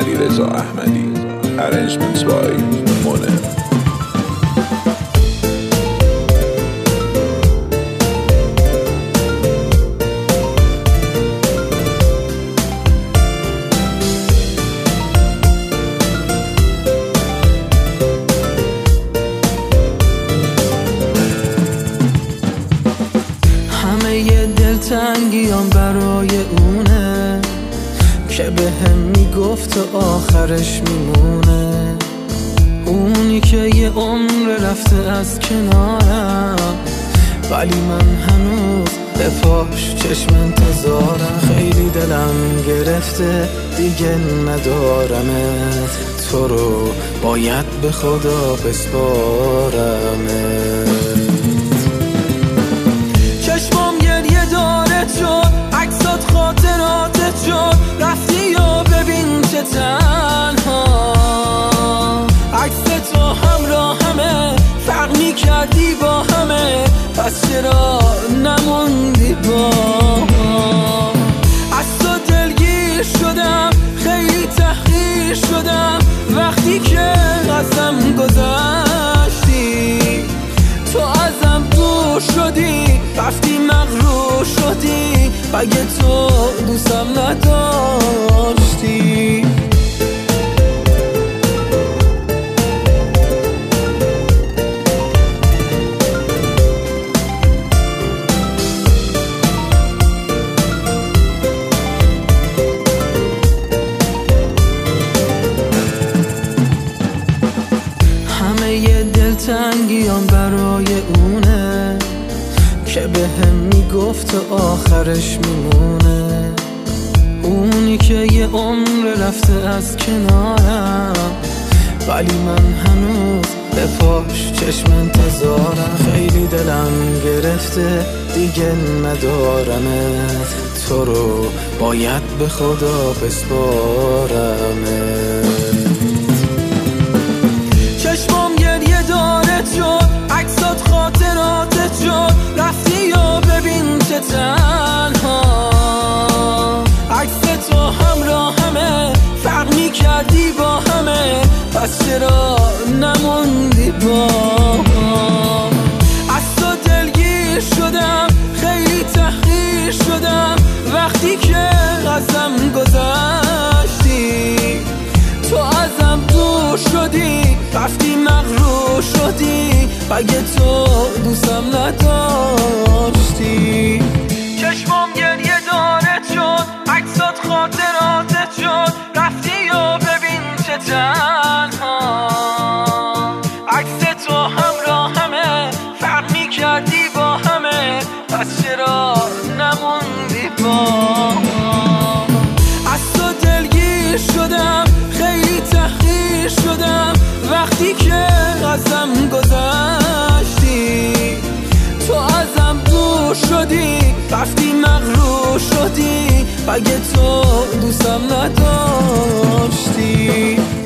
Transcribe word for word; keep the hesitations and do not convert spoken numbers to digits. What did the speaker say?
علیرضا احمدی. Arrangements by Mone. دلتنگیام برای اونه که به هم میگفت و آخرش میمونه، اونی که یه عمر رفته از کنارم ولی من هنوز به پاش چشم انتظارم. خیلی دلم گرفته دیگه ندارمت، تو رو باید به خدا بسپارمت. چشمام گریه دارت شد، عکسات خاطراتت شد، رفتی یا ببین چه تنها. عکس تو همراه همه فرق می کردی با همه، پس چرا نموندی با ما؟ از تو دلگیر شدم، خیلی تحقیر شدم، وقتی که ازم گذشتی. تو ازم دور شدی، رفتی مغرور شدی، اگه تو دوستم نداشتی. همه یه دلتنگیام برای اونه که به هم میگفت و آخرش میمونه، اونی که یه عمر رفته از کنارم ولی من هنوز به پاش چشم انتظارم. خیلی دلم گرفته دیگه ندارمت، تو رو باید به خدا بسپارمت. چشمام گریه دارت شد، عکسات خاطراتت شد، رفتی یا ببین چه تنها. عکس تو همراه همه فرق می کردی با همه، پس چرا نموندی با ما؟ از تو دلگیر شدم، خیلی تحقیر شدم، وقتی که ازم گذشتی. تو ازم دور شدی، رفتی مغرور شدی، اگه تو دوستم نداشتی. چشمام گریه دارت شد، عکسات خاطراتت شد، رفتی یا ببین چه تنها. عکس تو همراه همه فرق می کردی با همه، پس چرا نموندی با ما؟ از تو دلگیر شدم، خیلی تحقیر شدم، وقتی که ازم گذشتی. تو ازم دور شدی، رفتی مغرور شدی، اگه تو دوستم نداشتی.